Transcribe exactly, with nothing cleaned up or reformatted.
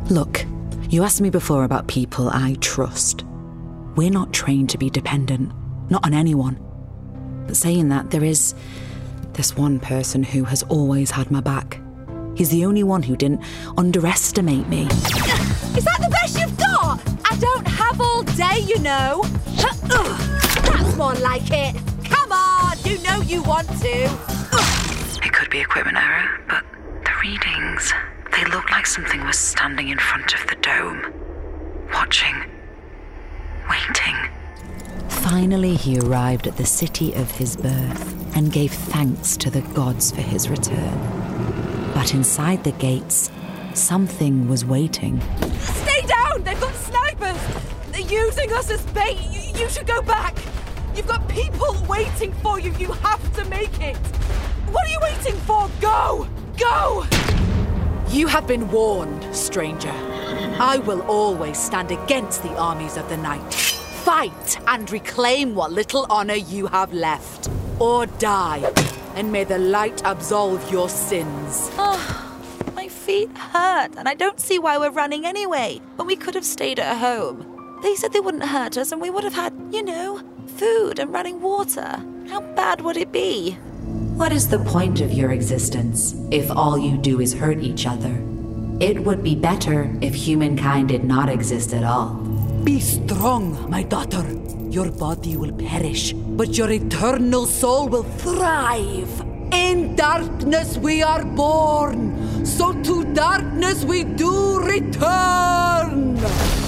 Look, you asked me before about people I trust. We're not trained to be dependent, not on anyone. But saying that, there is this one person who has always had my back. He's the only one who didn't underestimate me. Is that the best you've got? I don't have all day, you know. That's more like it. Come on, you know you want to. It could be equipment error, but the readings, they looked like something was standing in front of the dome. Watching. Waiting. Finally, he arrived at the city of his birth and gave thanks to the gods for his return. But inside the gates, something was waiting. Stay down! They've got snipers! They're using us as bait! You, you should go back! You've got people waiting for you! You have to make it! What are you waiting for? Go! Go! You have been warned, stranger. I will always stand against the armies of the night. Fight and reclaim what little honor you have left. Or die, and may the light absolve your sins. Oh, my feet hurt, and I don't see why we're running anyway, when we could have stayed at home. They said they wouldn't hurt us, and we would have had, you know, food and running water. How bad would it be? What is the point of your existence if all you do is hurt each other? It would be better if humankind did not exist at all. Be strong, my daughter. Your body will perish, but your eternal soul will thrive. In darkness we are born, so to darkness we do return.